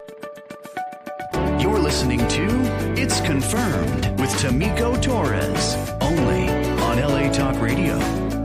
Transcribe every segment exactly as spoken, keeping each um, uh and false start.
You're listening to It's Confirmed with Tamiko Torres, only on L A Talk Radio.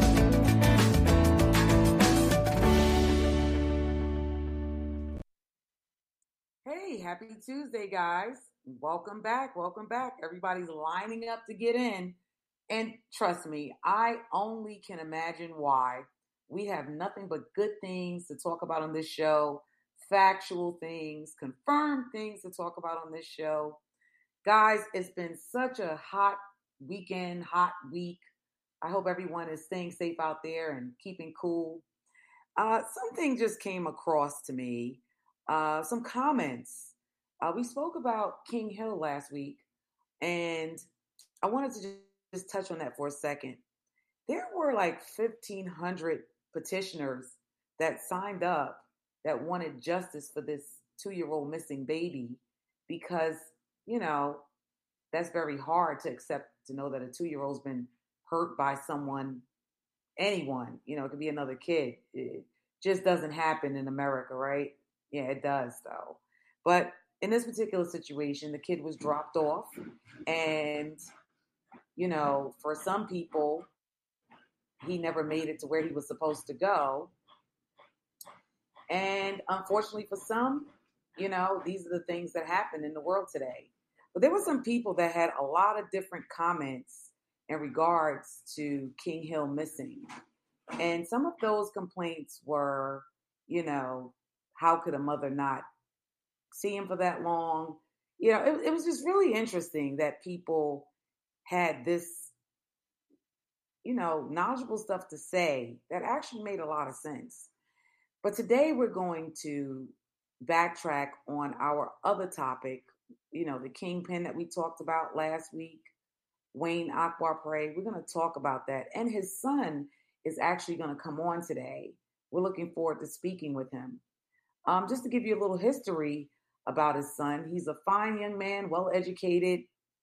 Hey, happy Tuesday, guys. Welcome back. Welcome back. Everybody's lining up to get in. And trust me, I only can imagine why. We have nothing but good things to talk about on this show, factual things, confirmed things to talk about on this show. Guys, it's been such a hot weekend, hot week. I hope everyone is staying safe out there and keeping cool. Uh, something just came across to me, uh, some comments. Uh, we spoke about King Hill last week, and I wanted to just, just touch on that for a second. There were like fifteen hundred petitioners that signed up that wanted justice for this two-year-old missing baby because, you know, that's very hard to accept, to know that a two-year-old's been hurt by someone, anyone. You know, it could be another kid. It just doesn't happen in America, right? Yeah, it does, though. But in this particular situation, the kid was dropped off, and, you know, for some people, he never made it to where he was supposed to go. And unfortunately for some, you know, these are the things that happen in the world today. But there were some people that had a lot of different comments in regards to King Hill missing. And some of those complaints were, you know, how could a mother not see him for that long? You know, it, it was just really interesting that people had this, you know, knowledgeable stuff to say that actually made a lot of sense. But today we're going to backtrack on our other topic, you know, the kingpin that we talked about last week, Wayne Akbarpray. We're going to talk about that. And his son is actually going to come on today. We're looking forward to speaking with him. Um, just to give you a little history about his son, he's a fine young man, well-educated.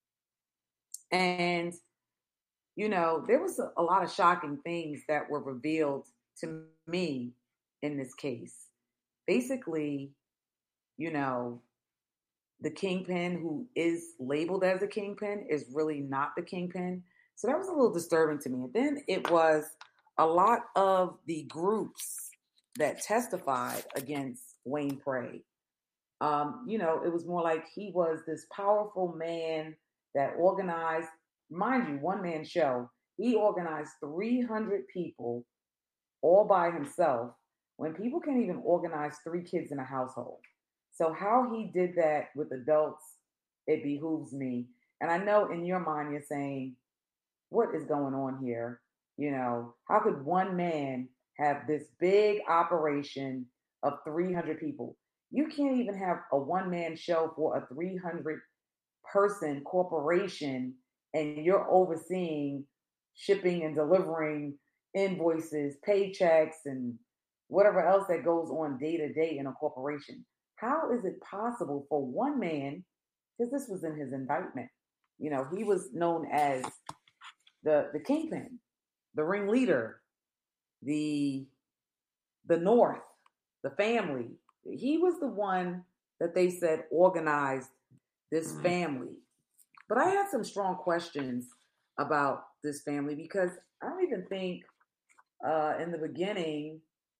And, you know, there was a, a lot of shocking things that were revealed to me in this case. Basically, you know, the kingpin who is labeled as a kingpin is really not the kingpin. So that was a little disturbing to me. And then it was a lot of the groups that testified against Wayne Pray. Um, you know, it was more like he was this powerful man that organized, mind you, one-man show. He organized three hundred people all by himself when people can't even organize three kids in a household. So how he did that with adults, it behooves me. And I know in your mind you're saying, what is going on here? You know, how could one man have this big operation of three hundred people? You can't even have a one-man show for a three hundred person corporation, and you're overseeing shipping and delivering invoices, paychecks, and whatever else that goes on day to day in a corporation. How is it possible for one man, because this was in his indictment, you know, he was known as the the kingpin, the ringleader, the the North, the family. He was the one that they said organized this family. But I had some strong questions about this family because I don't even think uh, in the beginning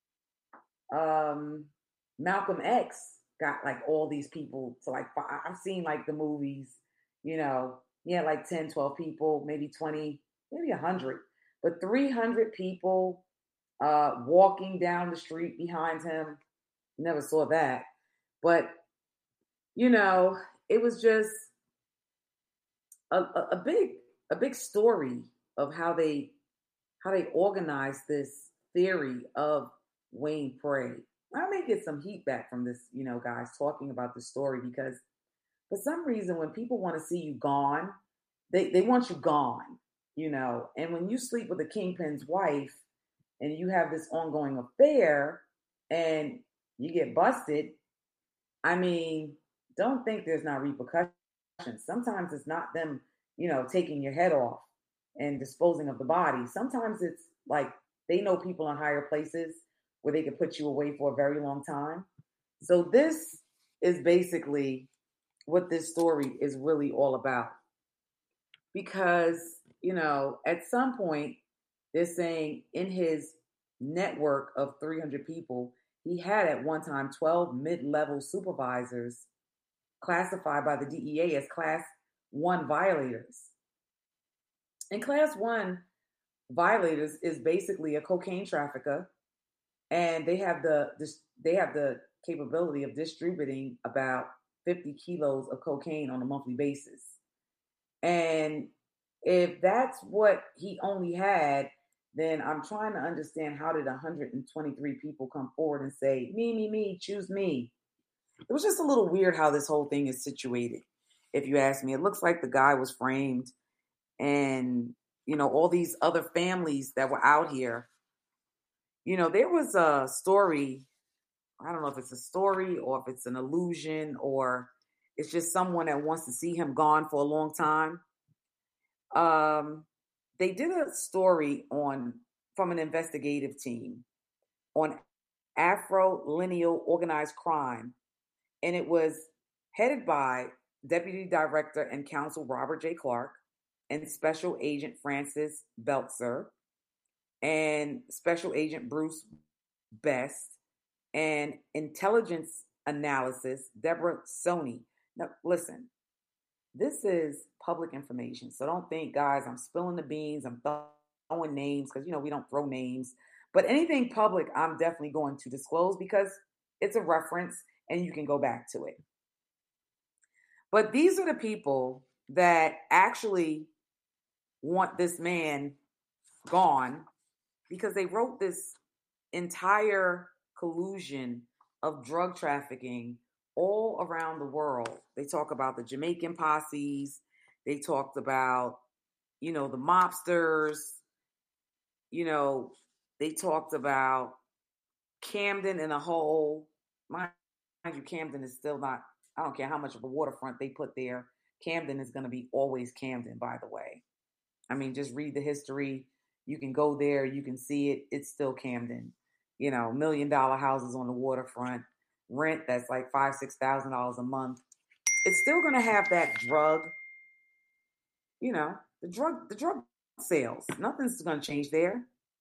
um, Malcolm X got like all these people to like, I've seen like the movies, you know, he had like ten, twelve people, maybe twenty, maybe one hundred, but three hundred people uh, walking down the street behind him. Never saw that. But, you know, it was just a, a, a big, a big story of how they, how they organized this theory of Wayne Pray. I may get some heat back from this, you know, guys talking about this story because for some reason, when people want to see you gone, they, they want you gone, you know, and when you sleep with a kingpin's wife and you have this ongoing affair and you get busted, I mean, don't think there's not repercussions. Sometimes it's not them, you know, taking your head off and disposing of the body. Sometimes it's like they know people in higher places where they could put you away for a very long time. So this is basically what this story is really all about. Because, you know, at some point, they're saying in his network of three hundred people, he had at one time twelve mid level supervisors classified by the D E A as class one violators. And class one violators is basically a cocaine trafficker, and they have the they have the capability of distributing about fifty kilos of cocaine on a monthly basis. And if that's what he only had, then I'm trying to understand, how did one hundred twenty-three people come forward and say, me, me, me, choose me? It was just a little weird how this whole thing is situated, if you ask me. It looks like the guy was framed, and, you know, all these other families that were out here. You know, there was a story, I don't know if it's a story or if it's an illusion or it's just someone that wants to see him gone for a long time. Um, they did a story on from an investigative team on Afro-lineal organized crime, and it was headed by Deputy Director and Counsel Robert J. Clark and Special Agent Francis Belzer and Special Agent Bruce Best and Intelligence Analysis Deborah Sony. Now, listen, this is public information, so don't think, guys, I'm spilling the beans, I'm throwing names, because, you know, we don't throw names. But anything public, I'm definitely going to disclose because it's a reference and you can go back to it. But these are the people that actually want this man gone, because they wrote this entire collusion of drug trafficking all around the world. They talk about the Jamaican posses. They talked about, you know, the mobsters. You know, they talked about Camden in a whole. Mind you, Camden is still not, I don't care how much of a waterfront they put there. Camden is going to be always Camden, by the way. I mean, just read the history. You can go there. You can see it. It's still Camden. You know, million dollar houses on the waterfront, rent that's like five, six thousand dollars a month. It's still going to have that drug, you know, the drug, the drug sales. Nothing's going to change there.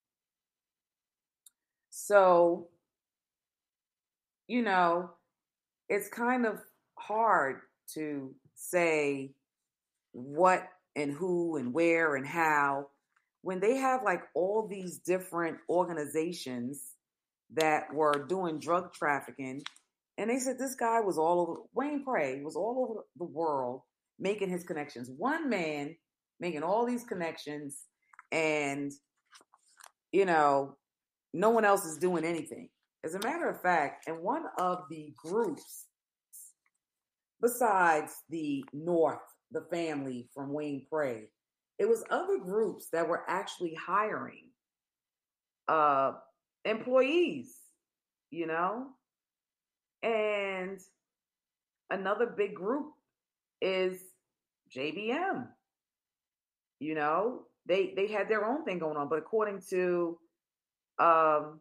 So, you know, it's kind of hard to say what and who and where and how when they have like all these different organizations that were doing drug trafficking. And they said this guy was all over, Wayne Prey was all over the world making his connections. One man making all these connections, and, you know, no one else is doing anything. As a matter of fact, in one of the groups, besides the North, the family from Wayne Prey, it was other groups that were actually hiring uh, employees, you know? And another big group is J B M. You know, they they had their own thing going on, but according to um,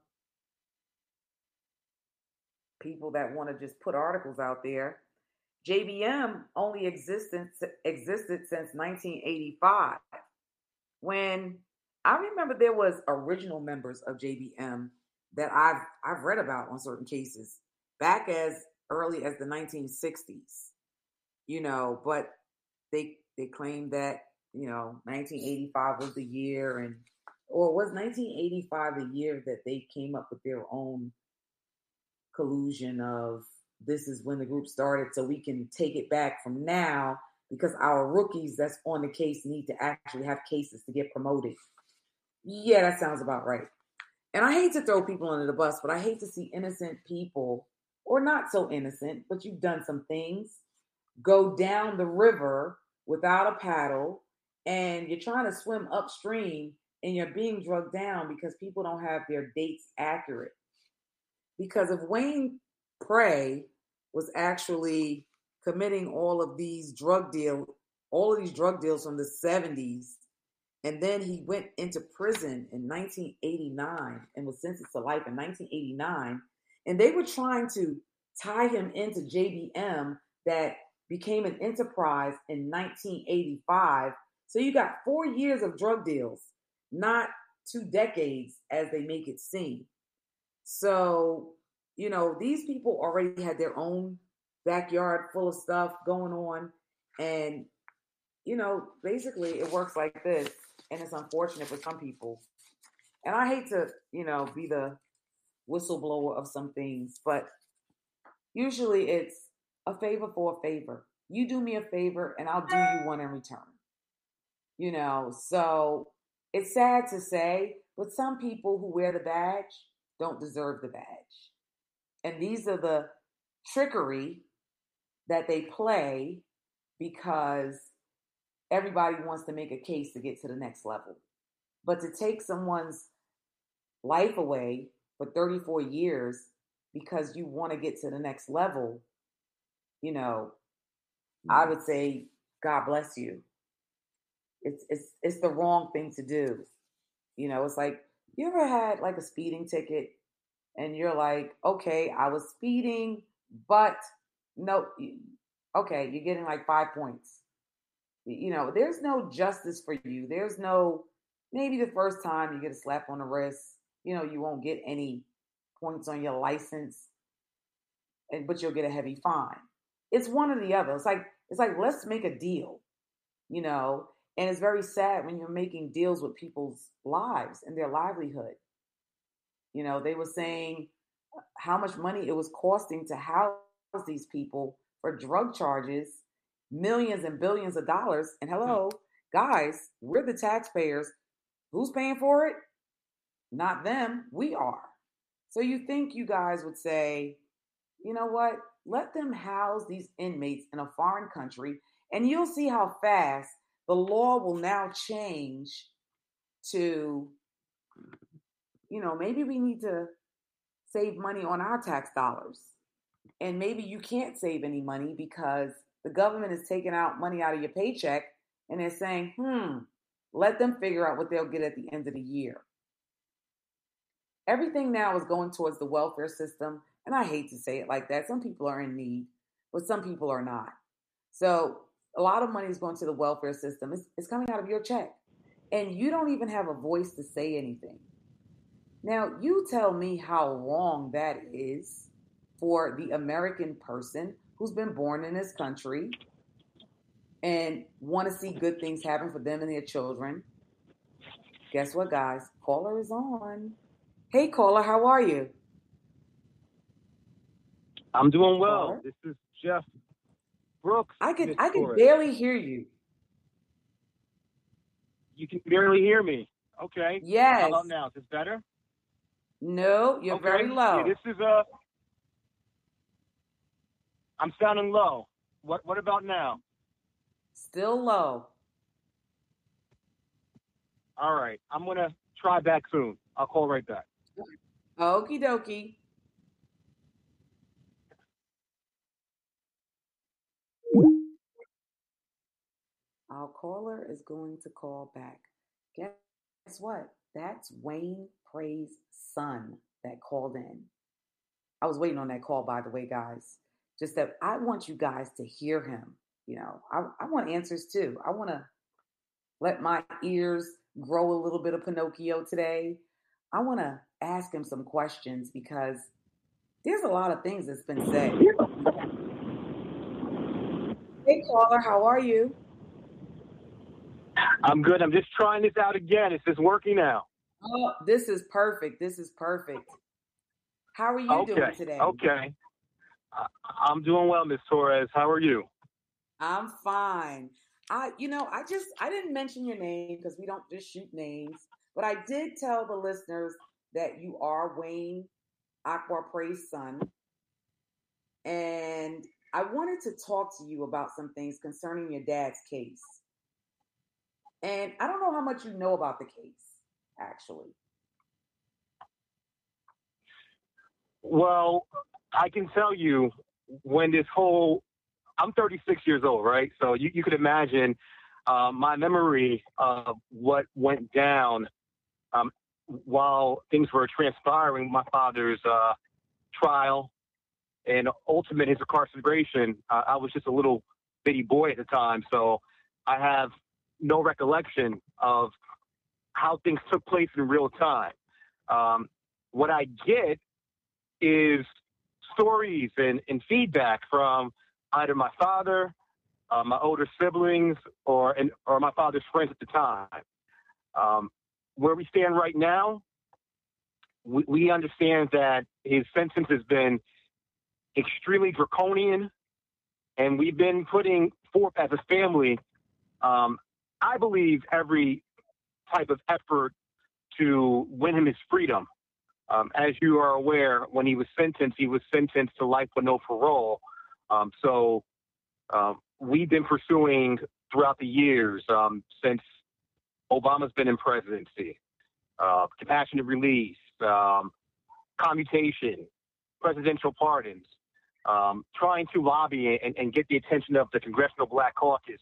people that want to just put articles out there, J B M only existed existed since nineteen eighty-five. When I remember there was original members of J B M that I've I've read about on certain cases back as early as the nineteen sixties, you know, but they they claim that, you know, nineteen eighty-five was the year, and or was nineteen eighty-five the year that they came up with their own collusion of this is when the group started, so we can take it back from now because our rookies that's on the case need to actually have cases to get promoted. Yeah, that sounds about right. And I hate to throw people under the bus, but I hate to see innocent people, or not so innocent, but you've done some things, go down the river without a paddle, and you're trying to swim upstream and you're being drugged down because people don't have their dates accurate. Because if Wayne Prey was actually committing all of these drug deal, all of these drug deals from the seventies, and then he went into prison in nineteen eighty-nine and was sentenced to life in nineteen eighty-nine, and they were trying to tie him into J B M that became an enterprise in nineteen eighty-five. So you got four years of drug deals, not two decades as they make it seem. So, you know, these people already had their own backyard full of stuff going on. And, you know, basically it works like this. And it's unfortunate for some people. And I hate to, you know, be the whistleblower of some things, but usually it's a favor for a favor. You do me a favor and I'll do you one in return. You know, so it's sad to say, but some people who wear the badge don't deserve the badge. And these are the trickery that they play because everybody wants to make a case to get to the next level. But to take someone's life away for thirty-four years because you want to get to the next level, you know, I would say, God bless you. It's it's it's the wrong thing to do. You know, it's like, you ever had like a speeding ticket and you're like, okay, I was speeding, but no, okay, you're getting like five points. You know, there's no justice for you. There's no, maybe the first time you get a slap on the wrist, you know, you won't get any points on your license, and but you'll get a heavy fine. It's one or the other. It's like, it's like, let's make a deal, you know, and it's very sad when you're making deals with people's lives and their livelihood. You know, they were saying how much money it was costing to house these people for drug charges, millions and billions of dollars. And hello, guys, we're the taxpayers. Who's paying for it? Not them. We are. So you think you guys would say, you know what? Let them house these inmates in a foreign country, and you'll see how fast the law will now change to, you know, maybe we need to save money on our tax dollars. And maybe you can't save any money because the government is taking out money out of your paycheck and they're saying, hmm, let them figure out what they'll get at the end of the year. Everything now is going towards the welfare system. And I hate to say it like that. Some people are in need, but some people are not. So a lot of money is going to the welfare system. It's, it's coming out of your check. And you don't even have a voice to say anything. Now, you tell me how wrong that is for the American person who's been born in this country and want to see good things happen for them and their children. Guess what, guys? Caller is on. Hey, caller, how are you? I'm doing well. Caller? This is Jeff Brooks. I could I could barely hear you. You can barely hear me. Okay. Yes. How about now? Is this better? No, you're okay. very low. Yeah, this is a. I'm sounding low. What What about now? Still low. All right. I'm gonna try back soon. I'll call right back. Okie dokie. Our caller is going to call back. Guess what? That's Wayne Prey's son that called in. I was waiting on that call, by the way, guys. Just that I want you guys to hear him. You know, I, I want answers too. I want to let my ears grow a little bit of Pinocchio today. I want to ask him some questions because there's a lot of things that's been said. Hey, caller, how are you? I'm good. I'm just trying this out again. Is this working now? Oh, this is perfect. This is perfect. How are you okay. doing today? Okay. Uh, I'm doing well, Miz Torres. How are you? I'm fine. I, you know, I just, I didn't mention your name because we don't just shoot names, but I did tell the listeners that you are Wayne Akbar Prey's son. And I wanted to talk to you about some things concerning your dad's case. And I don't know how much you know about the case, actually. Well, I can tell you when this whole, I'm thirty-six years old, right? So you, you could imagine uh, my memory of what went down um, while things were transpiring, my father's uh, trial and ultimate his incarceration, uh, I was just a little bitty boy at the time, so I have no recollection of how things took place in real time. Um, what I get is stories and, and feedback from either my father, uh, my older siblings, or and, or my father's friends at the time. Um, where we stand right now, we, we understand that his sentence has been extremely draconian, and we've been putting forth as a family, um, I believe, every type of effort to win him his freedom. Um, as you are aware, when he was sentenced, he was sentenced to life with no parole. Um, so um, we've been pursuing throughout the years, um, since Obama's been in presidency, uh, compassionate release, um, commutation, presidential pardons, um, trying to lobby and, and get the attention of the Congressional Black Caucus,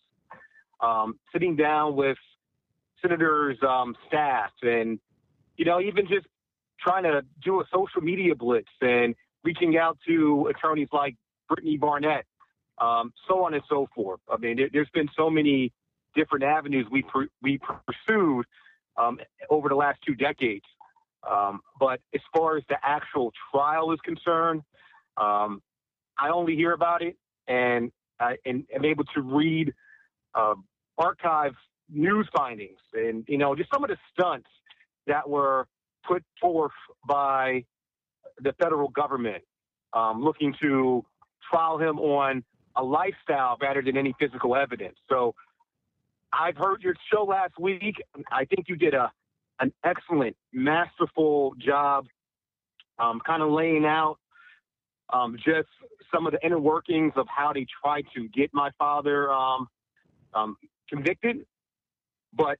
um, sitting down with senators' um, staff, and, you know, even just trying to do a social media blitz and reaching out to attorneys like Brittany Barnett, um, so on and so forth. I mean, there, there's been so many different avenues we pr- we pursued um, over the last two decades. Um, but as far as the actual trial is concerned, um, I only hear about it and I and am able to read uh, archive news findings and, you know, just some of the stunts that were put forth by the federal government, um, looking to trial him on a lifestyle rather than any physical evidence. So I've heard your show last week. I think you did a an excellent, masterful job, um, kind of laying out um, just some of the inner workings of how they tried to get my father um, um, convicted. But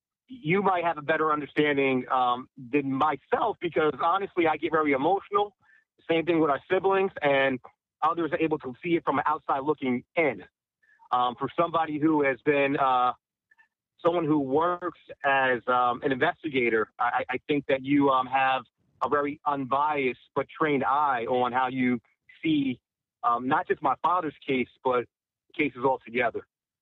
you might have a better understanding um, than myself, because honestly, I get very emotional. Same thing with our siblings, and others are able to see it from an outside looking in. Um, for somebody who has been uh, someone who works as um, an investigator, I, I think that you um, have a very unbiased but trained eye on how you see um, not just my father's case, but cases altogether.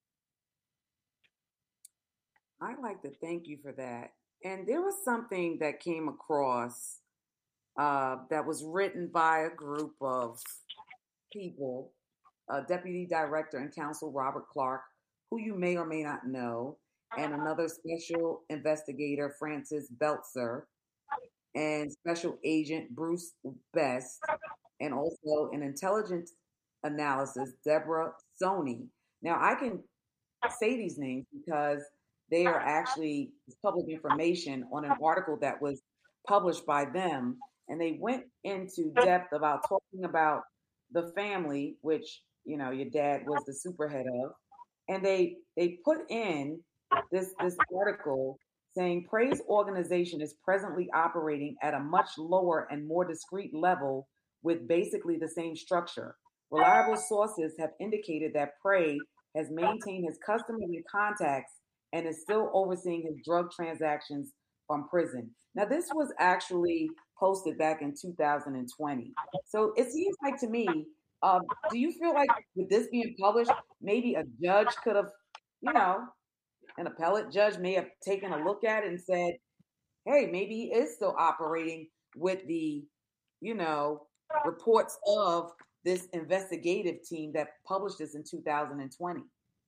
I'd like to thank you for that. And there was something that came across uh, that was written by a group of people, uh, Deputy Director and Counsel Robert Clark, who you may or may not know, and another special investigator, Francis Belzer, and Special Agent Bruce Best, and also an intelligence analysis, Deborah Sony. Now, I can say these names because they are actually public information on an article that was published by them. And they went into depth about talking about the family, which, you know, your dad was the superhead of. And they they put in this this article saying Prey's organization is presently operating at a much lower and more discreet level with basically the same structure. Reliable sources have indicated that Prey has maintained his customary contacts and is still overseeing his drug transactions from prison. Now, this was actually posted back in two thousand twenty. So it seems like to me, uh, do you feel like with this being published, maybe a judge could have, you know, an appellate judge may have taken a look at it and said, hey, maybe he is still operating with the, you know, reports of this investigative team that published this in two thousand twenty?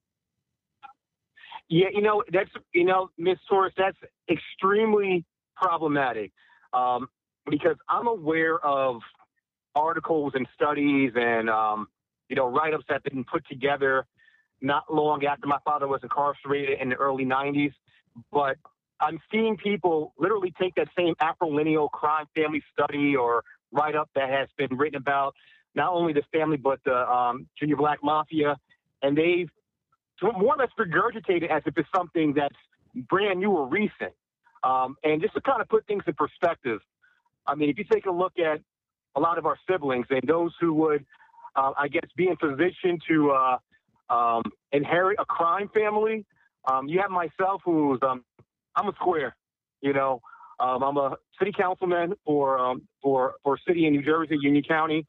Yeah, you know, that's, you know, Miz Torres, that's extremely problematic um, because I'm aware of articles and studies and, um, you know, write-ups that have been put together not long after my father was incarcerated in the early nineties. But I'm seeing people literally take that same Afro-lineal crime family study or write-up that has been written about not only the family but the um, Junior Black Mafia, and they've more or less regurgitated as if it's something that's brand new or recent. Um, and just to kind of put things in perspective, I mean, if you take a look at a lot of our siblings and those who would, uh, I guess, be in position to uh, um, inherit a crime family, um, you have myself who's, um, I'm a square, you know, um, I'm a city councilman for, um, for, for a city in New Jersey, Union County.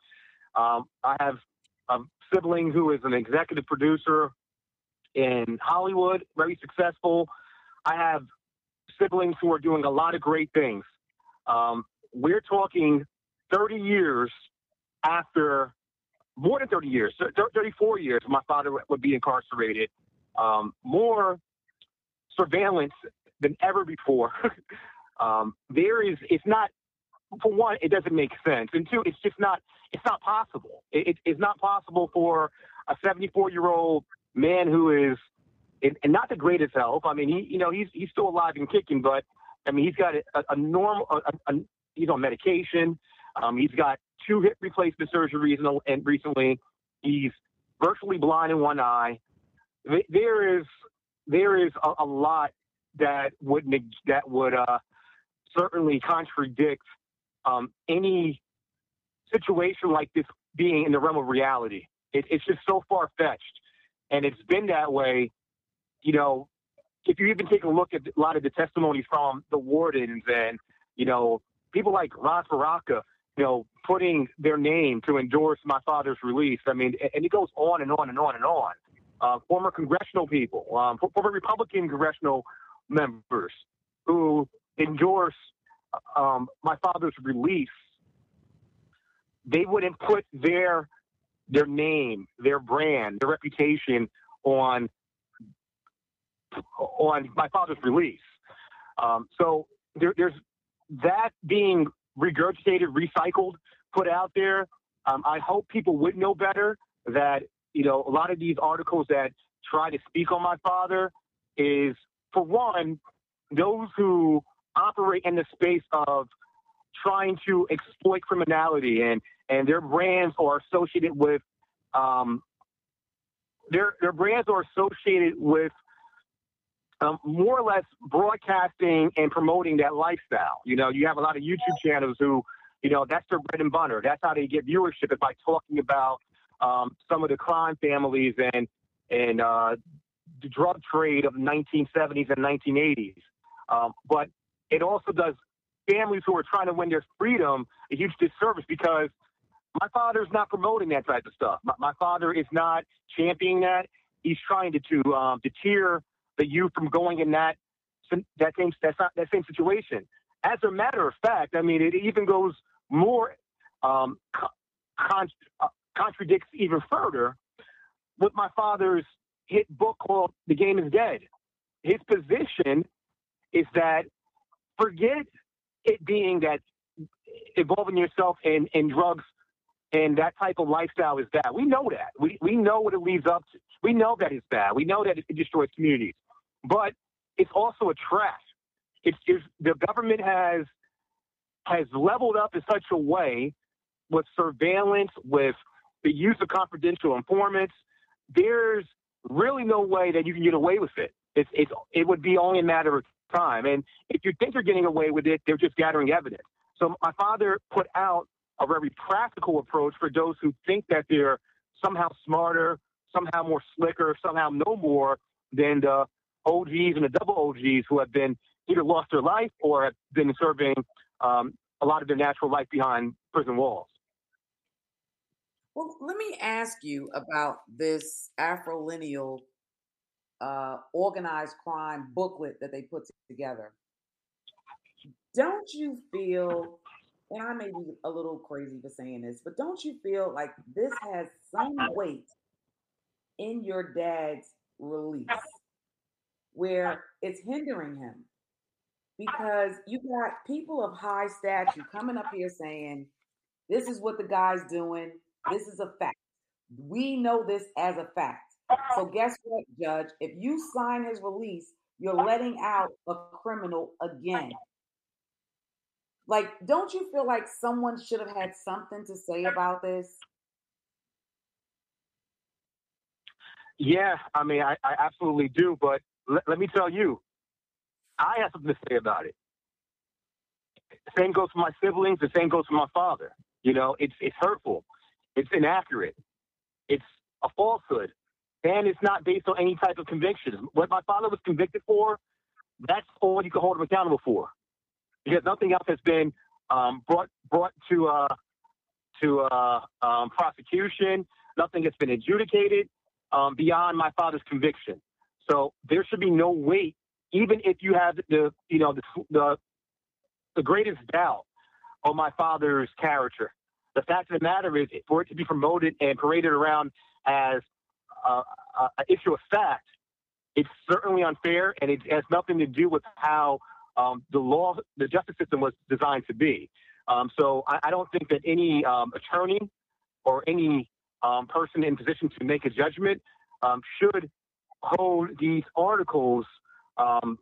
Um, I have a sibling who is an executive producer in Hollywood, very successful. I have siblings who are doing a lot of great things. Um, we're talking thirty years after, more than thirty years, thirty-four years, my father would be incarcerated. Um, more surveillance than ever before. um, there is, it's not, for one, it doesn't make sense. And two, it's just not, it's not possible. It, it, it's not possible for a seventy-four-year-old man who is, in, and not the greatest health. I mean, he, you know, he's he's still alive and kicking, but I mean, he's got a, a normal, a, a, he's on medication. Um, he's got two hip replacement surgeries, and, and recently he's virtually blind in one eye. There is there is a, a lot that would that would uh, certainly contradict um, any situation like this being in the realm of reality. It, it's just so far-fetched, and it's been that way. You know, if you even take a look at a lot of the testimonies from the wardens and, you know, people like Ras Baraka, you know, putting their name to endorse my father's release. I mean, and it goes on and on and on and on. Uh, former congressional people, um, former Republican congressional members who endorse um, my father's release, they wouldn't put their their name, their brand, their reputation on on my father's release. Um, so there, there's that being regurgitated, recycled, put out there. Um, I hope people would know better that, you know, a lot of these articles that try to speak on my father is, for one, those who operate in the space of trying to exploit criminality, and, and their brands are associated with, um, their, their brands are associated with Um, more or less broadcasting and promoting that lifestyle. You know, you have a lot of YouTube channels who, you know, that's their bread and butter. That's how they get viewership, is by talking about um, some of the crime families and and uh, the drug trade of the nineteen seventies and nineteen eighties. Um, but it also does families who are trying to win their freedom a huge disservice, because my father's not promoting that type of stuff. My, my father is not championing that. He's trying to, to um, deter the youth from going in that that same that's not that same situation. As a matter of fact, I mean, it even goes more um, con- uh, contradicts even further with my father's hit book called "The Game Is Dead." His position is that forget it being that involving yourself in, in drugs and that type of lifestyle is bad. We know that. We we know what it leads up to. We know that it's bad. We know that it destroys communities. But it's also a trap. It's, it's the government has has leveled up in such a way with surveillance, with the use of confidential informants. There's really no way that you can get away with it. It's, it's it would be only a matter of time. And if you think they're getting away with it, they're just gathering evidence. So my father put out a very practical approach for those who think that they're somehow smarter, somehow more slicker, somehow know more than the O Gs and the double O Gs who have been either lost their life or have been serving um, a lot of their natural life behind prison walls. Well, let me ask you about this Afrolineal uh, organized crime booklet that they put together. Don't you feel, and I may be a little crazy for saying this, but don't you feel like this has some weight in your dad's release, where it's hindering him? Because you got people of high stature coming up here saying, this is what the guy's doing. This is a fact. We know this as a fact. So guess what, Judge? If you sign his release, you're letting out a criminal again. Like, don't you feel like someone should have had something to say about this? Yeah, I mean, I, I absolutely do. But l- let me tell you, I have something to say about it. The same goes for my siblings. The same goes for my father. You know, it's it's hurtful. It's inaccurate. It's a falsehood. And it's not based on any type of conviction. What my father was convicted for, that's all you can hold him accountable for. Because nothing else has been um, brought brought to uh, to uh, um, prosecution. Nothing has been adjudicated um, beyond my father's conviction. So there should be no weight, even if you have the, you know, the, the, the greatest doubt on my father's character. The fact of the matter is, for it to be promoted and paraded around as uh, an issue of fact, it's certainly unfair, and it has nothing to do with how um, the law, the justice system was designed to be. Um, so I, I don't think that any um, attorney or any um, person in position to make a judgment um, should hold these articles, um,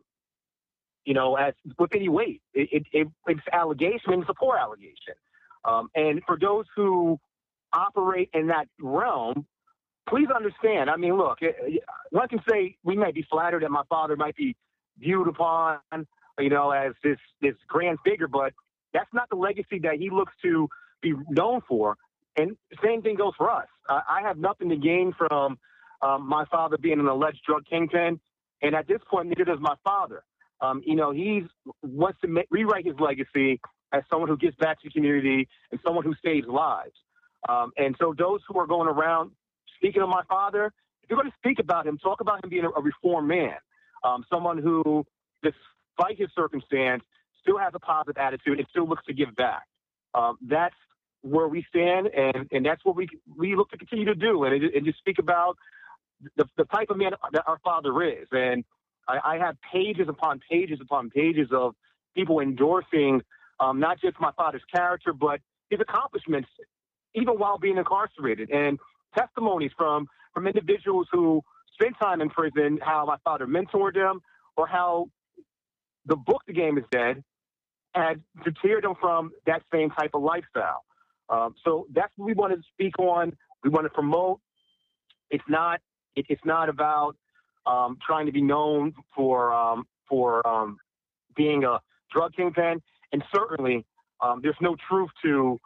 you know, as with any weight. It, it, it, it's allegation, and it's a poor allegation. Um, and for those who operate in that realm, please understand. I mean, look, one can say we might be flattered that my father might be viewed upon, you know, as this this grand figure, but that's not the legacy that he looks to be known for. And the same thing goes for us. Uh, I have nothing to gain from um, my father being an alleged drug kingpin, and at this point, neither does my father. Um, you know, he wants to make, rewrite his legacy as someone who gives back to the community and someone who saves lives. Um, and so those who are going around speaking of my father, if you're going to speak about him, talk about him being a, a reformed man, um, someone who, despite his circumstance, still has a positive attitude and still looks to give back. Um, that's where we stand, and, and that's what we we look to continue to do, and, and just speak about the, the type of man that our father is. And I, I have pages upon pages upon pages of people endorsing um, not just my father's character, but his accomplishments, even while being incarcerated, and testimonies from, from individuals who spent time in prison, how my father mentored them, or how the book, The Game is Dead, had deterred them from that same type of lifestyle. Um, so that's what we want to speak on. We want to promote. It's not, it, it's not about um, trying to be known for, um, for um, being a drug kingpin. And certainly um, there's no truth to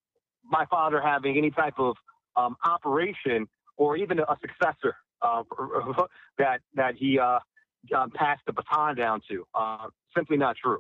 my father having any type of um, operation or even a successor uh, that that he uh, uh, passed the baton down to. Uh, simply not true.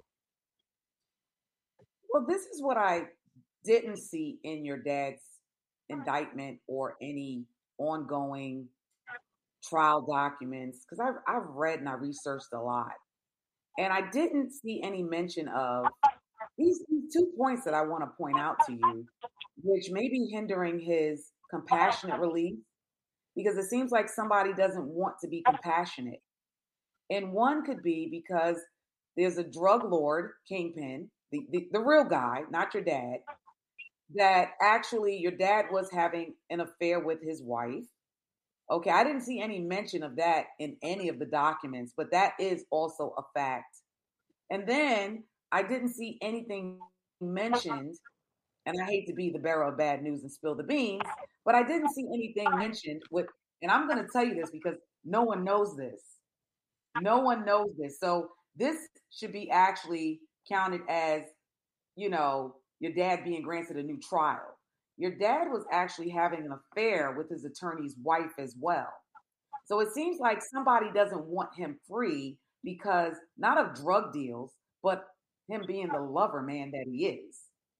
Well, this is what I didn't see in your dad's indictment or any ongoing trial documents, because I've, I've read and I researched a lot. And I didn't see any mention of these, these two points that I want to point out to you, which may be hindering his compassionate release, because it seems like somebody doesn't want to be compassionate. And one could be because there's a drug lord, kingpin, the, the, the real guy, not your dad, that actually your dad was having an affair with his wife. Okay, I didn't see any mention of that in any of the documents, but that is also a fact. And then I didn't see anything mentioned, and I hate to be the bearer of bad news and spill the beans, but I didn't see anything mentioned with, and I'm going to tell you this because no one knows this. No one knows this. So this should be actually counted as, you know, your dad being granted a new trial. Your dad was actually having an affair with his attorney's wife as well. So it seems like somebody doesn't want him free because not of drug deals, but him being the lover man that he is.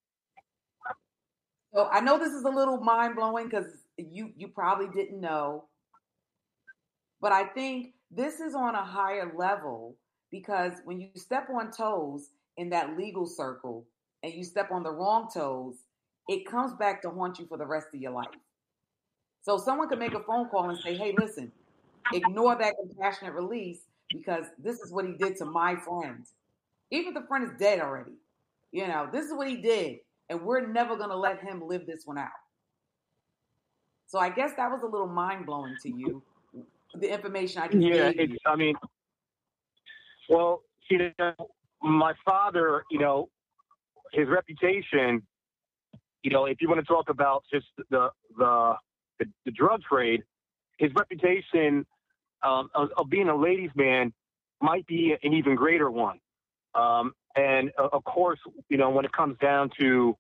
So I know this is a little mind-blowing because you, you probably didn't know, but I think this is on a higher level because when you step on toes in that legal circle and you step on the wrong toes, it comes back to haunt you for the rest of your life. So someone could make a phone call and say, hey, listen, ignore that compassionate release because this is what he did to my friend. Even if the friend is dead already. You know, this is what he did, and we're never going to let him live this one out. So I guess that was a little mind-blowing to you, the information I just yeah, gave it's, you. I mean, well, you know, my father, you know, his reputation, you know, if you want to talk about just the the the, the drug trade, his reputation um, of, of being a ladies' man might be an even greater one. Um, and uh, of course, you know, when it comes down to,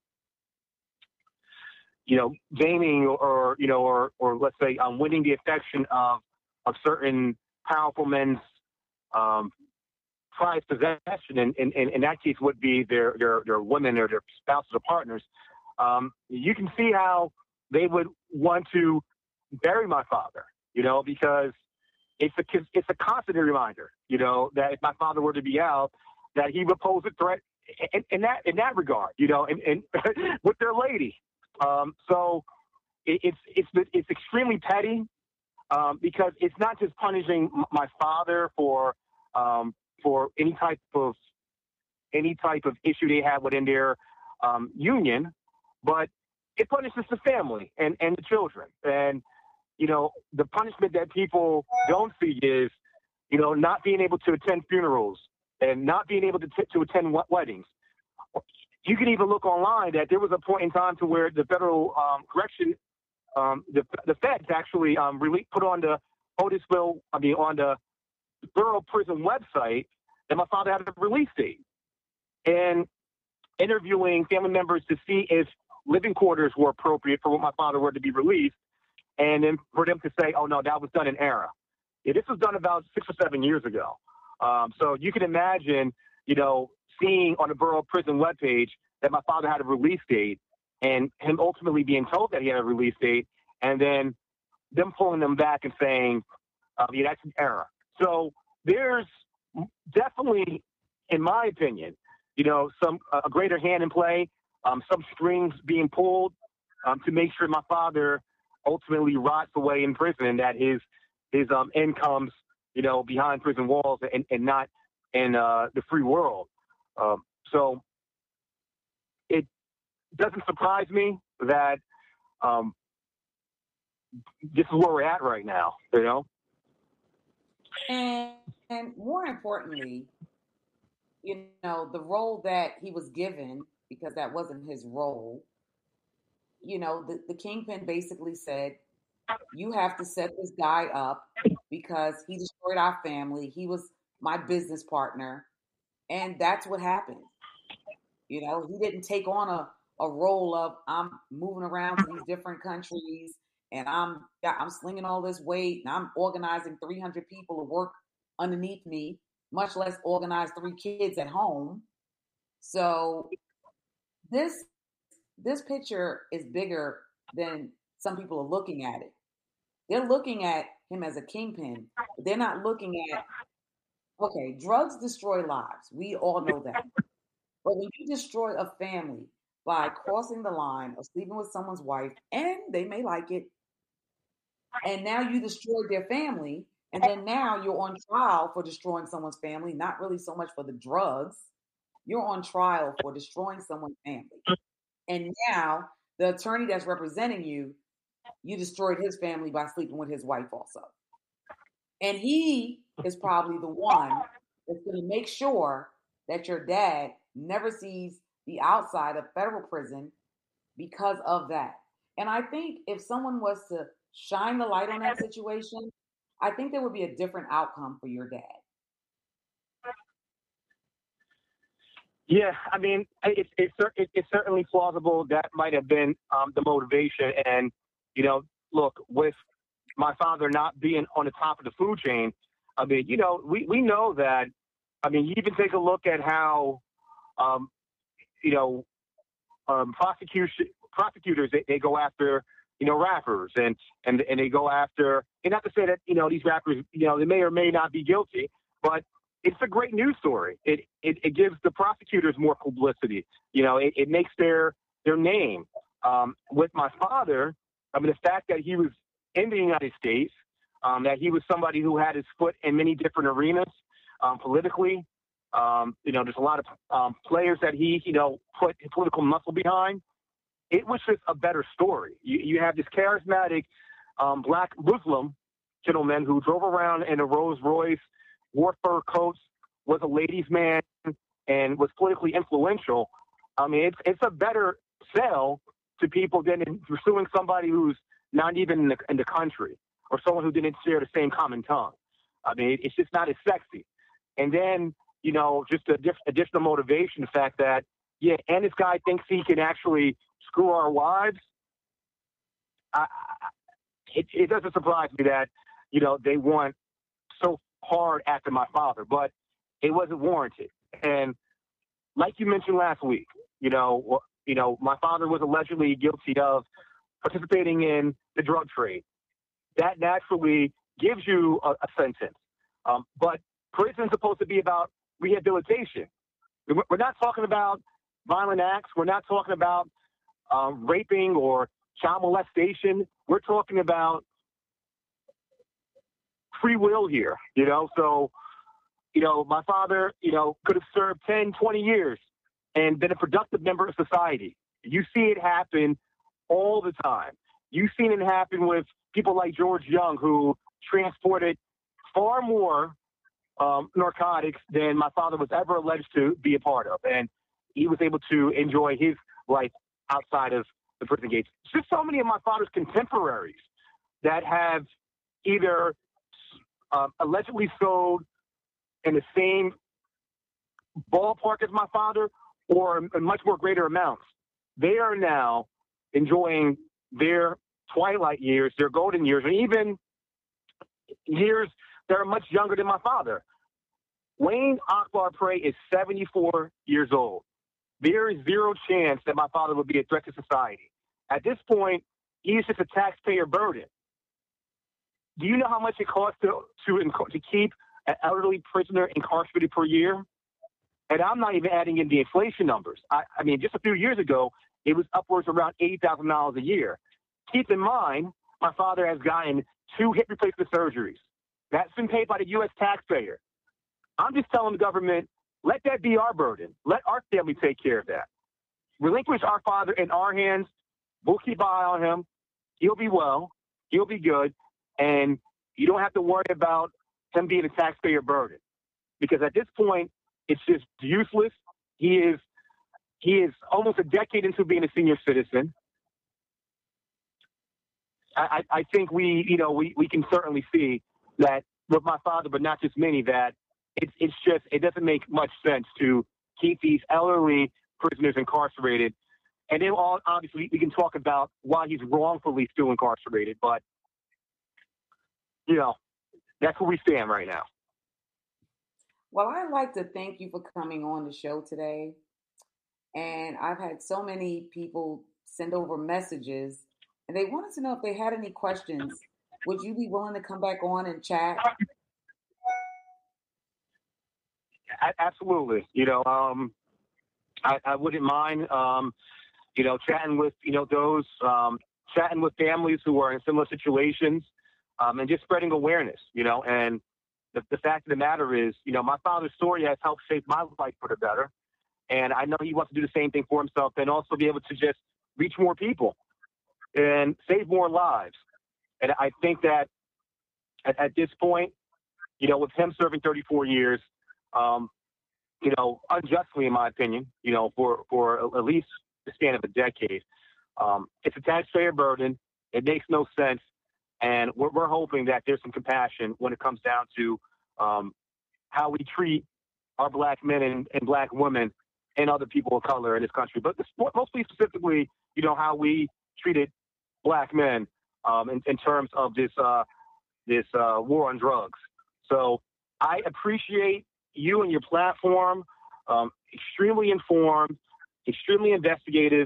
you know, gaining or, or you know, or or let's say um, winning the affection of of certain powerful men's um, prized possession, and in, in, in that case would be their, their their women or their spouses or partners. um, you can see how they would want to bury my father, you know, because it's a it's a constant reminder, you know, that if my father were to be out, that he would pose a threat in, in that in that regard, you know, and, and with their lady. Um, so it, it's it's it's extremely petty um, because it's not just punishing my father for um, for any type of any type of issue they have within their um, union, but it punishes the family and, and the children. And, you know, the punishment that people don't see is, you know, not being able to attend funerals and not being able to, t- to attend weddings. You can even look online that there was a point in time to where the federal um, correction, um, the, the feds actually um, really put on the Otisville, I mean, on the Borough Prison website that my father had a release date. And interviewing family members to see if living quarters were appropriate for what my father were to be released, and then for them to say, oh, no, that was done in error. Yeah, this was done about six or seven years ago. Um, so you can imagine, you know, seeing on the Borough Prison webpage that my father had a release date and him ultimately being told that he had a release date, and then them pulling them back and saying, uh, yeah, that's an error. So there's definitely, in my opinion, you know, some uh, a greater hand in play, um, some strings being pulled um, to make sure my father ultimately rots away in prison and that his his um, end comes, you know, behind prison walls and, and not in uh, the free world. Um, so it doesn't surprise me that um, this is where we're at right now, you know. And, and more importantly, you know, the role that he was given, because that wasn't his role, you know, the, the kingpin basically said, you have to set this guy up because he destroyed our family. He was my business partner. And that's what happened. You know, he didn't take on a, a role of I'm moving around to these different countries and I'm I'm slinging all this weight and I'm organizing three hundred people to work underneath me, much less organize three kids at home. So this this picture is bigger than some people are looking at it. They're looking at him as a kingpin, but they're not looking at, okay, drugs destroy lives. We all know that. But when you destroy a family by crossing the line of sleeping with someone's wife, and they may like it, and now you destroyed their family, and then now you're on trial for destroying someone's family, not really so much for the drugs. You're on trial for destroying someone's family. And now the attorney that's representing you, you destroyed his family by sleeping with his wife also. And he is probably the one that's going to make sure that your dad never sees the outside of federal prison because of that. And I think if someone was to shine the light on that situation, I think there would be a different outcome for your dad. Yeah, I mean, it's it's it, it's certainly plausible that might have been um, the motivation. And, you know, look, with my father not being on the top of the food chain, I mean, you know, we, we know that, I mean, you even take a look at how, um, you know, um, prosecution prosecutors, they, they go after, you know, rappers and, and, and they go after, and not to say that, you know, these rappers, you know, they may or may not be guilty, but it's a great news story. It, it, it gives the prosecutors more publicity. You know, it, it makes their, their name. Um, with my father, I mean, the fact that he was in the United States, um, that he was somebody who had his foot in many different arenas, um, politically. Um, you know, there's a lot of um, players that he, you know, put political muscle behind. It was just a better story. You, you have this charismatic um, black Muslim gentleman who drove around in a Rolls Royce, wore fur coats, was a ladies' man, and was politically influential. I mean, it's it's a better sell to people than in pursuing somebody who's not even in the, in the country or someone who didn't share the same common tongue. I mean, it's just not as sexy. And then, you know, just a diff- additional motivation, the fact that, yeah, and this guy thinks he can actually screw our wives. I, it, it doesn't surprise me that, you know, they want so hard after my father, but it wasn't warranted. And like you mentioned last week, you know, you know, my father was allegedly guilty of participating in the drug trade. That naturally gives you a, a sentence. Um, but prison's supposed to be about rehabilitation. We're not talking about violent acts. We're not talking about um, raping or child molestation. We're talking about free will here, you know? So, you know, my father, you know, could have served ten, twenty years and been a productive member of society. You see it happen all the time. You've seen it happen with people like George Young, who transported far more um, narcotics than my father was ever alleged to be a part of. And he was able to enjoy his life outside of the prison gates. Just so many of my father's contemporaries that have either uh, allegedly sold in the same ballpark as my father or in much more greater amounts. They are now enjoying their twilight years, their golden years, and even years that are much younger than my father. Wayne Akbar Prey is seventy-four years old. There is zero chance that my father would be a threat to society. At this point, he's just a taxpayer burden. Do you know how much it costs to, to, to keep an elderly prisoner incarcerated per year? And I'm not even adding in the inflation numbers. I, I mean, just a few years ago, it was upwards around eighty thousand dollars a year. Keep in mind, my father has gotten two hip replacement surgeries. That's been paid by the U S taxpayer. I'm just telling the government, let that be our burden. Let our family take care of that. Relinquish our father in our hands. We'll keep an eye on him. He'll be well. He'll be good. And you don't have to worry about him being a taxpayer burden. Because at this point, it's just useless. He is he is almost a decade into being a senior citizen. I, I think we, you know, we, we can certainly see that with my father, but not just many, that it's it's just, it doesn't make much sense to keep these elderly prisoners incarcerated. And then all, obviously we can talk about why he's wrongfully still incarcerated, but, you know, that's where we stand right now. Well, I'd like to thank you for coming on the show today. And I've had so many people send over messages, and they wanted to know if they had any questions. Would you be willing to come back on and chat? Absolutely. You know, um, I, I wouldn't mind, um, you know, chatting with, you know, those, um, chatting with families who are in similar situations, um, and just spreading awareness, you know, and the, the fact of the matter is, you know, my father's story has helped shape my life for the better. And I know he wants to do the same thing for himself and also be able to just reach more people and save more lives. And I think that at, at this point, you know, with him serving thirty-four years, um, you know, unjustly, in my opinion, you know, for, for at least the span of a decade, um, it's a taxpayer burden. It makes no sense. And we're, we're hoping that there's some compassion when it comes down to um, how we treat our black men and, and black women and other people of color in this country. But this, mostly specifically, you know, how we treated black men um, in, in terms of this uh, this uh, war on drugs. So I appreciate you and your platform, um, extremely informed, extremely investigative,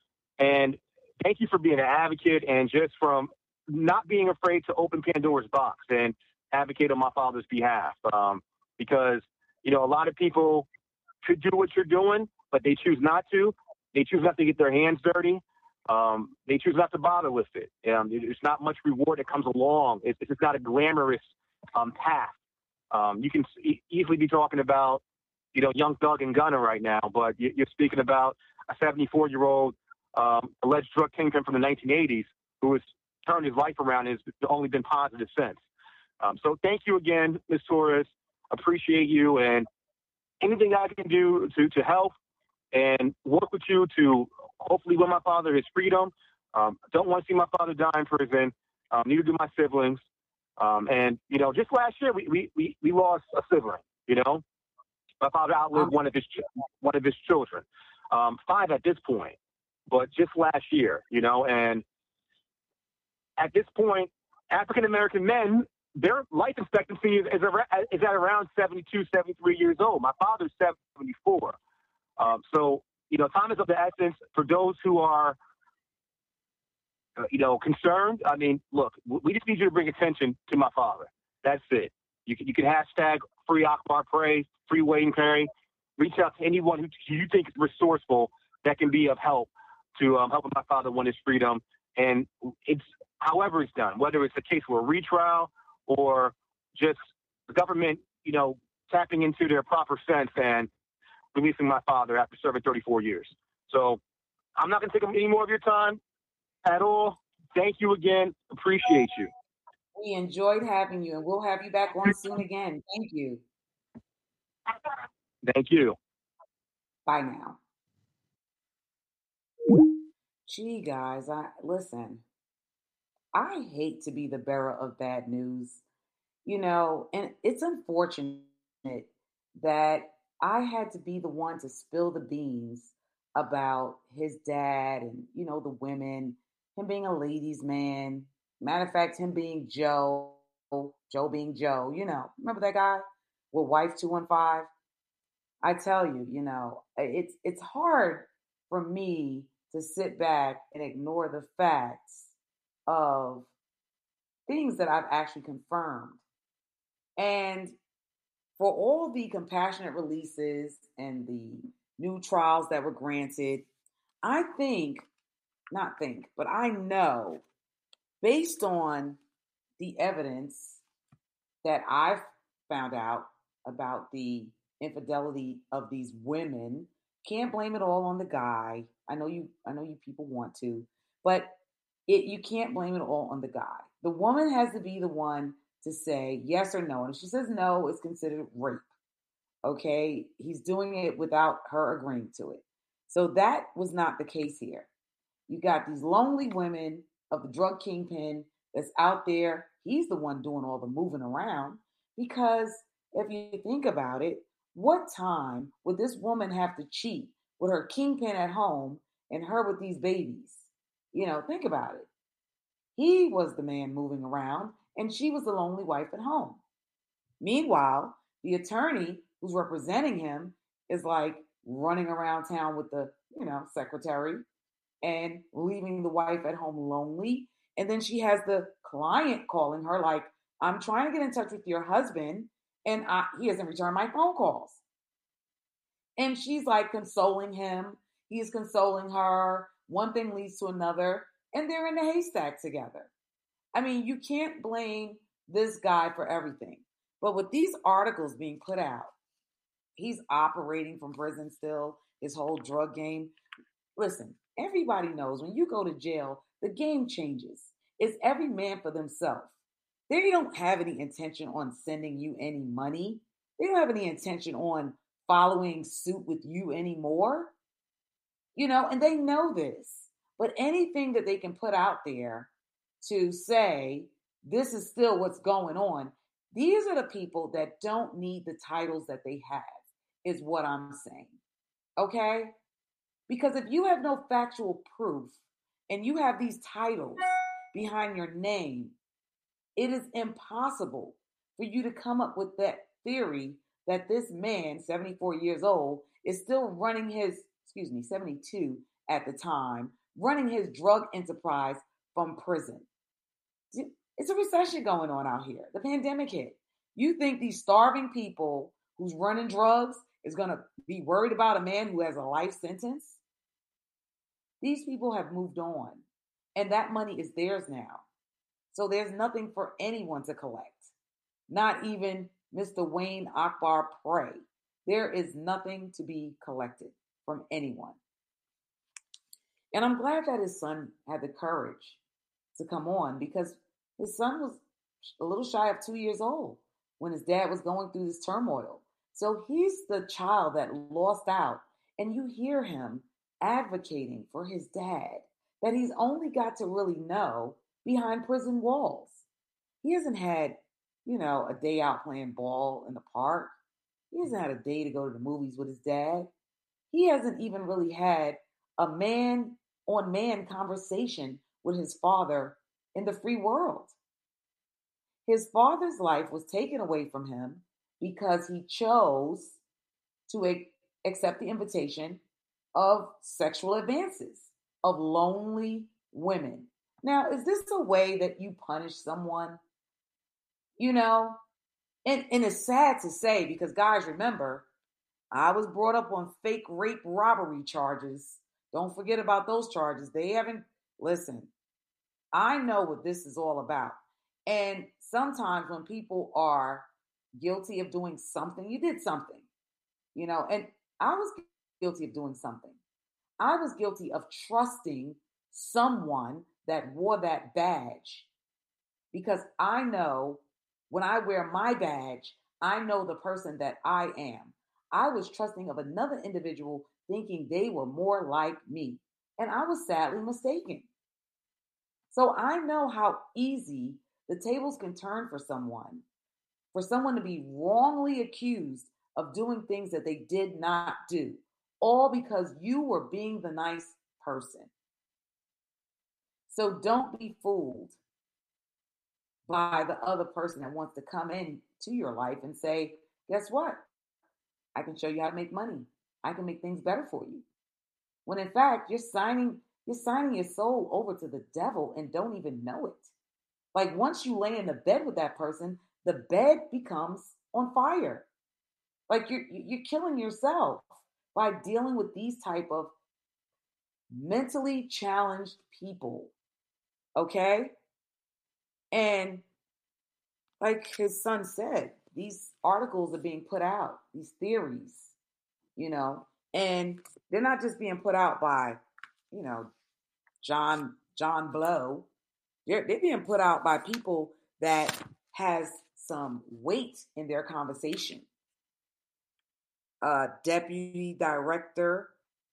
and thank you for being an advocate and just from not being afraid to open Pandora's box and advocate on my father's behalf. Um, because, you know, a lot of people could do what you're doing, but they choose not to. They choose not to get their hands dirty. Um, they choose not to bother with it. Um, there's not much reward that comes along. It's, it's not a glamorous um, path. Um, you can e- easily be talking about, you know, Young Thug and Gunna right now, but you, you're speaking about a seventy-four-year-old um, alleged drug kingpin from the nineteen eighties who has turned his life around and has only been positive since. Um, so thank you again, Miz Torres. Appreciate you, and anything I can do to, to help and work with you to hopefully win my father his freedom. Um, don't want to see my father die in prison. Um, neither do my siblings. Um, and, you know, just last year we, we, we, we lost a sibling, you know. My father outlived one of his one of his children, um, five at this point, but just last year, you know. And at this point, African-American men, their life expectancy is, is, ar- is at around seventy-two, seventy-three years old. My father's seventy-four. Um, so, you know, time is of the essence for those who are, uh, you know, concerned. I mean, look, we just need you to bring attention to my father. That's it. You can, you can hashtag free Akbar Pray, free Wayne Perry. Reach out to anyone who you think is resourceful that can be of help to um, helping my father win his freedom. And it's however it's done, whether it's a case for a retrial or just the government, you know, tapping into their proper sense and releasing my father after serving thirty-four years. So I'm not going to take any more of your time at all. Thank you again. Appreciate you. We enjoyed having you, and we'll have you back on soon again. Thank you. Thank you. Bye now. Gee, guys, I listen. I hate to be the bearer of bad news, you know, and it's unfortunate that I had to be the one to spill the beans about his dad and, you know, the women, him being a ladies' man. Matter of fact, him being Joe, Joe being Joe, you know, remember that guy with Wife two one five? I tell you, you know, it's it's hard for me to sit back and ignore the facts of things that I've actually confirmed. And for all the compassionate releases and the new trials that were granted, I think, not think, but I know, based on the evidence that I've found out about the infidelity of these women, can't blame it all on the guy. I know you I know you people want to, but it you can't blame it all on the guy. The woman has to be the one to say yes or no. And if she says no, it's considered rape. Okay? He's doing it without her agreeing to it. So that was not the case here. You got these lonely women of the drug kingpin that's out there. He's the one doing all the moving around, because if you think about it, what time would this woman have to cheat with her kingpin at home and her with these babies? You know, think about it. He was the man moving around and she was the lonely wife at home. Meanwhile, the attorney who's representing him is like running around town with the, you know, secretary and leaving the wife at home lonely. And then she has the client calling her like, I'm trying to get in touch with your husband and I, he hasn't returned my phone calls. And she's like consoling him. He's consoling her. One thing leads to another. And they're in the haystack together. I mean, you can't blame this guy for everything. But with these articles being put out, he's operating from prison still, his whole drug game. Listen, everybody knows when you go to jail, the game changes. It's every man for themselves. They don't have any intention on sending you any money. They don't have any intention on following suit with you anymore. You know, and they know this. But anything that they can put out there to say, this is still what's going on, these are the people that don't need the titles that they have, is what I'm saying. Okay? Because if you have no factual proof and you have these titles behind your name, it is impossible for you to come up with that theory that this man, seventy-four years old, is still running his, excuse me, seventy-two at the time, running his drug enterprise from prison. It's a recession going on out here. The pandemic hit. You think these starving people who's running drugs is going to be worried about a man who has a life sentence? These people have moved on, and that money is theirs now. So there's nothing for anyone to collect, not even Mister Wayne Akbar Pray. There is nothing to be collected from anyone. And I'm glad that his son had the courage to come on, because his son was a little shy of two years old when his dad was going through this turmoil. So he's the child that lost out, and you hear him advocating for his dad that he's only got to really know behind prison walls. He hasn't had, you know, a day out playing ball in the park. He hasn't had a day to go to the movies with his dad. He hasn't even really had a man-on-man conversation with his father in the free world. His father's life was taken away from him because he chose to accept the invitation of sexual advances of lonely women. Now, is this a way that you punish someone? You know, and, and it's sad to say because, guys, remember, I was brought up on fake rape robbery charges. Don't forget about those charges. They haven't, listen, I know what this is all about. And sometimes when people are guilty of doing something, you did something, you know, and I was guilty of doing something. I was guilty of trusting someone that wore that badge because I know when I wear my badge, I know the person that I am. I was trusting of another individual thinking they were more like me. And I was sadly mistaken. So I know how easy the tables can turn for someone, for someone to be wrongly accused of doing things that they did not do, all because you were being the nice person. So don't be fooled by the other person that wants to come in to your life and say, guess what? I can show you how to make money. I can make things better for you. When in fact, you're signing, you're signing your soul over to the devil and don't even know it. Like once you lay in the bed with that person, the bed becomes on fire. Like you're you're killing yourself by dealing with these type of mentally challenged people. Okay? And like his son said, these articles are being put out, these theories, you know, and they're not just being put out by, you know, John John Blow. They're, they're being put out by people that has some weight in their conversation. Uh, deputy director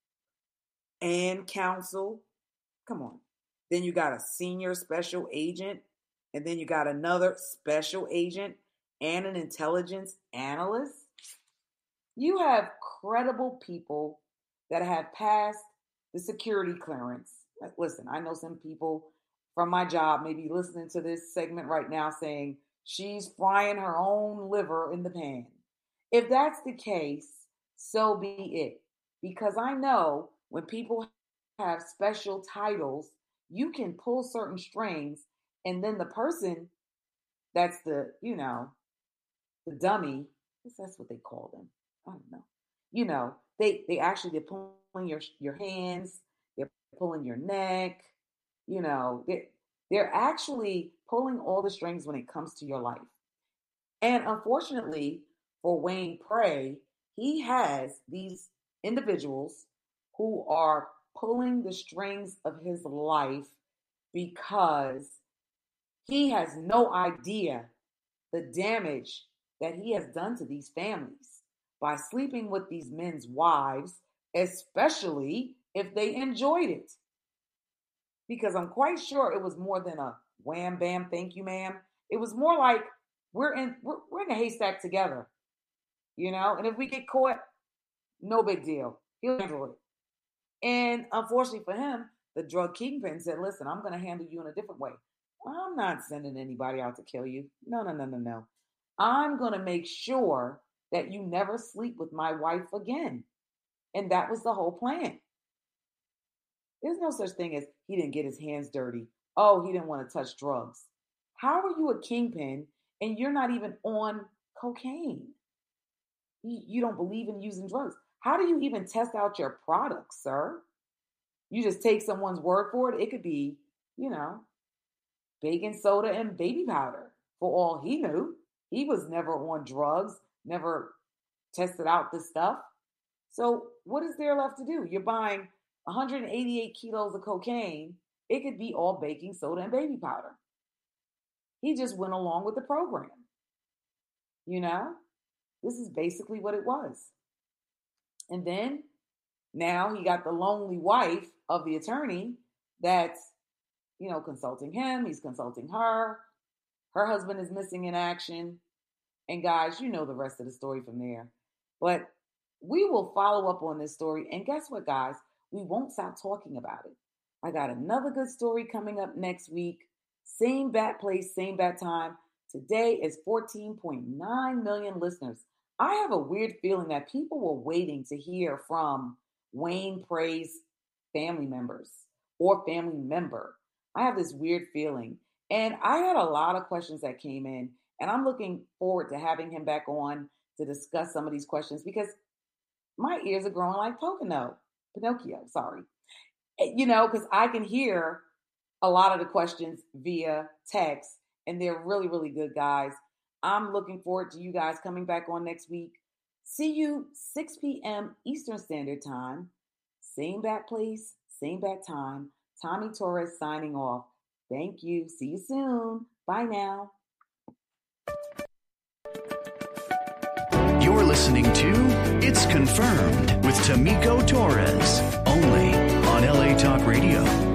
and counsel. Come on. Then you got a senior special agent, and then you got another special agent and an intelligence analyst. You have credible people that have passed the security clearance. Listen, I know some people from my job may be listening to this segment right now saying she's frying her own liver in the pan. If that's the case, so be it. Because I know when people have special titles, you can pull certain strings, and then the person that's the, you know, the dummy, I guess that's what they call them. I don't know. You know, they, they actually, they're pulling your, your hands, they're pulling your neck, you know, they're, they're actually pulling all the strings when it comes to your life. And unfortunately for Wayne Prey, he has these individuals who are pulling the strings of his life because he has no idea the damage that he has done to these families by sleeping with these men's wives, especially if they enjoyed it. Because I'm quite sure it was more than a wham bam, thank you, ma'am. It was more like we're in we're, we're in a haystack together, you know. And if we get caught, no big deal. He'll handle it. And unfortunately for him, the drug kingpin said, "Listen, I'm going to handle you in a different way. I'm not sending anybody out to kill you. No, no, no, no, no. I'm going to make sure that you never sleep with my wife again." And that was the whole plan. There's no such thing as he didn't get his hands dirty. Oh, he didn't want to touch drugs. How are you a kingpin and you're not even on cocaine? You don't believe in using drugs. How do you even test out your products, sir? You just take someone's word for it. It could be, you know, baking soda and baby powder. For all he knew, he was never on drugs, never tested out this stuff. So what is there left to do? You're buying one hundred eighty-eight kilos of cocaine. It could be all baking soda and baby powder. He just went along with the program. You know, this is basically what it was. And then now he got the lonely wife of the attorney that's, you know, consulting him. He's consulting her. Her husband is missing in action. And guys, you know the rest of the story from there. But we will follow up on this story. And guess what, guys? We won't stop talking about it. I got another good story coming up next week. Same bat place, same bat time. Today is fourteen point nine million listeners. I have a weird feeling that people were waiting to hear from Wayne prays family members or family member. I have this weird feeling. And I had a lot of questions that came in, and I'm looking forward to having him back on to discuss some of these questions because my ears are growing like Pocono, Pinocchio, sorry. You know, because I can hear a lot of the questions via text, and they're really, really good, guys. I'm looking forward to you guys coming back on next week. See you six p.m. Eastern Standard Time. Same bat place, same bat time. Tommy Torres signing off. Thank you. See you soon. Bye now. You're listening to It's Confirmed with Tamiko Torres, only on L A Talk Radio.